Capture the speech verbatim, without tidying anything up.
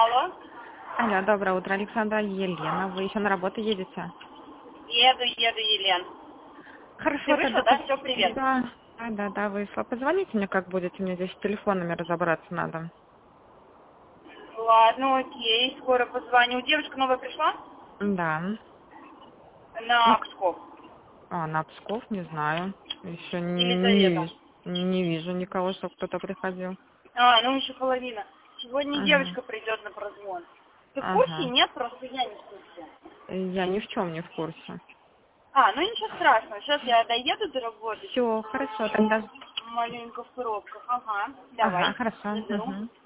Алло, Алло, доброе утро, Александра, Елена. Вы еще на работу едете? еду, еду, Елен. Ты Хорошо, вышла, тогда... да? поз- Все, привет. Да, да, да, да, вышла. Позвоните мне, как будете, мне здесь с телефонами разобраться надо. Ладно, окей, скоро позвоню. Девушка новая пришла? Да. На Ну, Псков. а, на Псков, не знаю. Еще не, Елизавета. ви- не вижу никого, чтобы кто-то приходил. А, ну еще половина. Сегодня Ага, девочка придет на прозвон. Ты в курсе? ага. Нет, просто я не в курсе. Я ни в чем не в курсе. А, ну ничего страшного. Сейчас я доеду до работы. Сейчас Все, хорошо, тогда... маленько в пробках. Ага, Ага, давай. хорошо. Заберу. Угу.